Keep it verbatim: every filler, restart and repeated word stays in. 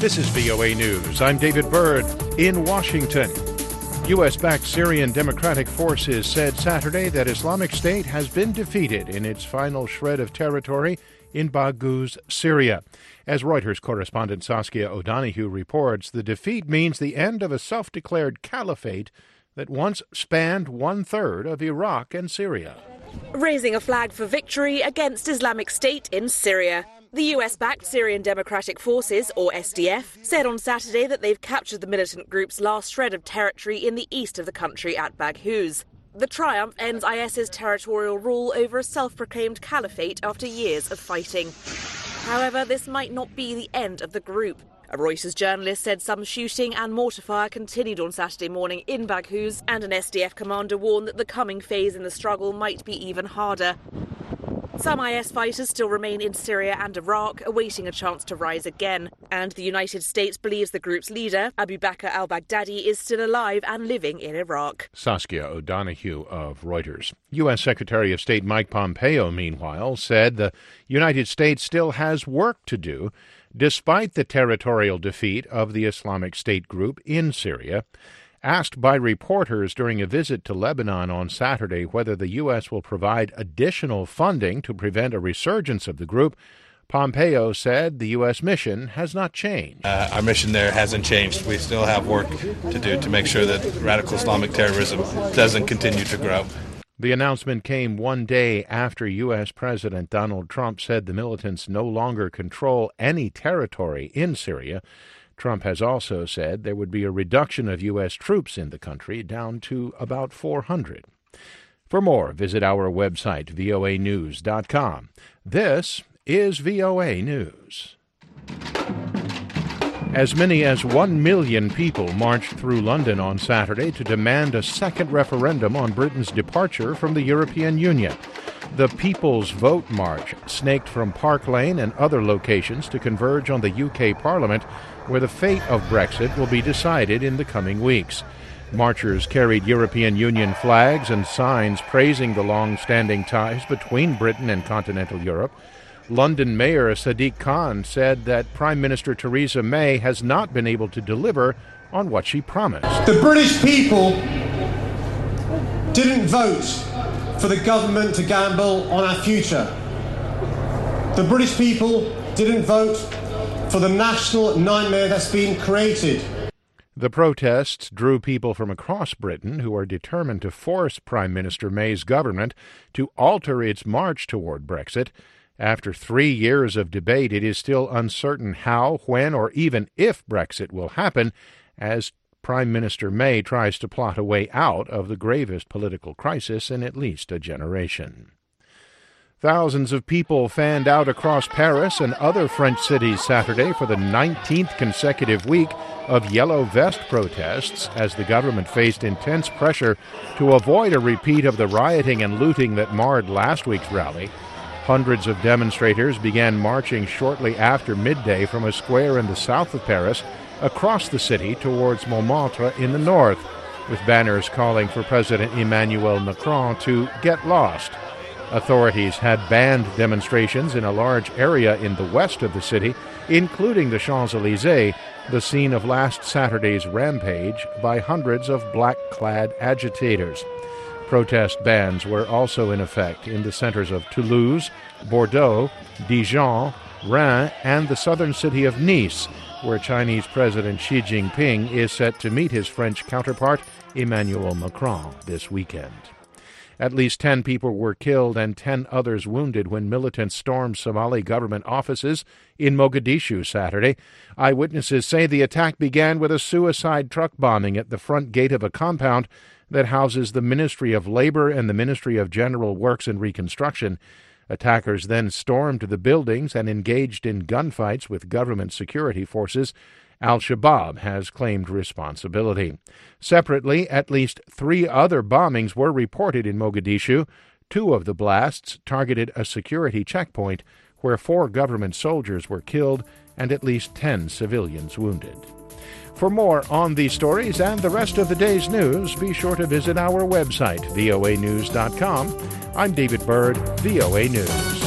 This is V O A News. I'm David Byrd in Washington. U S-backed Syrian Democratic Forces said Saturday that Islamic State has been defeated in its final shred of territory in Baghouz, Syria. As Reuters correspondent Saskia O'Donoghue reports, the defeat means the end of a self-declared caliphate that once spanned one-third of Iraq and Syria. Raising a flag for victory against Islamic State in Syria. The U S-backed Syrian Democratic Forces, or S D F, said on Saturday that they've captured the militant group's last shred of territory in the east of the country at Baghouz. The triumph ends IS's territorial rule over a self-proclaimed caliphate after years of fighting. However, this might not be the end of the group. A Reuters journalist said some shooting and mortar fire continued on Saturday morning in Baghouz, and an S D F commander warned that the coming phase in the struggle might be even harder. Some I S fighters still remain in Syria and Iraq, awaiting a chance to rise again. And the United States believes the group's leader, Abu Bakr al-Baghdadi, is still alive and living in Iraq. Saskia O'Donoghue of Reuters. U S. Secretary of State Mike Pompeo, meanwhile, said the United States still has work to do, despite the territorial defeat of the Islamic State group in Syria. Asked by reporters during a visit to Lebanon on Saturday whether the U S will provide additional funding to prevent a resurgence of the group, Pompeo said the U S mission has not changed. Uh, our mission there hasn't changed. We still have work to do to make sure that radical Islamic terrorism doesn't continue to grow. The announcement came one day after U S. President Donald Trump said the militants no longer control any territory in Syria. Trump has also said there would be a reduction of U S troops in the country down to about four hundred. For more, visit our website, V O A news dot com. This is V O A News. As many as one million people marched through London on Saturday to demand a second referendum on Britain's departure from the European Union. The People's Vote March snaked from Park Lane and other locations to converge on the U K Parliament, where the fate of Brexit will be decided in the coming weeks. Marchers carried European Union flags and signs praising the long-standing ties between Britain and continental Europe. London Mayor Sadiq Khan said that Prime Minister Theresa May has not been able to deliver on what she promised. The British people didn't vote for the government to gamble on our future. The British people didn't vote for the national nightmare that's been created. The protests drew people from across Britain who are determined to force Prime Minister May's government to alter its march toward Brexit. After three years of debate, it is still uncertain how, when, or even if Brexit will happen, as Prime Minister May tries to plot a way out of the gravest political crisis in at least a generation. Thousands of people fanned out across Paris and other French cities Saturday for the nineteenth consecutive week of Yellow Vest protests as the government faced intense pressure to avoid a repeat of the rioting and looting that marred last week's rally. Hundreds of demonstrators began marching shortly after midday from a square in the south of Paris across the city towards Montmartre in the north, with banners calling for President Emmanuel Macron to get lost. Authorities had banned demonstrations in a large area in the west of the city, including the Champs-Élysées, the scene of last Saturday's rampage by hundreds of black-clad agitators. Protest bans were also in effect in the centers of Toulouse, Bordeaux, Dijon, Rennes, and the southern city of Nice, where Chinese President Xi Jinping is set to meet his French counterpart, Emmanuel Macron, this weekend. At least ten people were killed and ten others wounded when militants stormed Somali government offices in Mogadishu Saturday. Eyewitnesses say the attack began with a suicide truck bombing at the front gate of a compound that houses the Ministry of Labor and the Ministry of General Works and Reconstruction. Attackers then stormed the buildings and engaged in gunfights with government security forces. Al-Shabaab has claimed responsibility. Separately, at least three other bombings were reported in Mogadishu. Two of the blasts targeted a security checkpoint where four government soldiers were killed and at least ten civilians wounded. For more on these stories and the rest of the day's news, be sure to visit our website, V O A news dot com. I'm David Byrd, V O A News.